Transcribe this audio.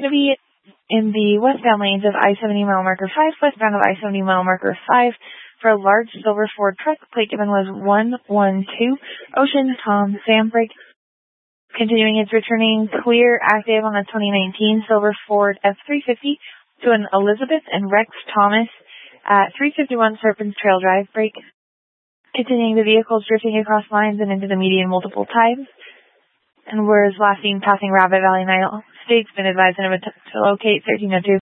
going to be in the westbound lanes of I-70 mile marker 5, westbound of I-70 mile marker 5. For a large silver Ford truck, plate given was 112 Ocean Tom Sam brake. Continuing, it's returning clear active on the 2019 silver Ford F-350 to an Elizabeth and Rex Thomas at 351 Serpents Trail Drive brake. Continuing, the vehicle's drifting across lines and into the median multiple times. And was last seen passing Rabbit Valley Night. State's been advised to locate 1302.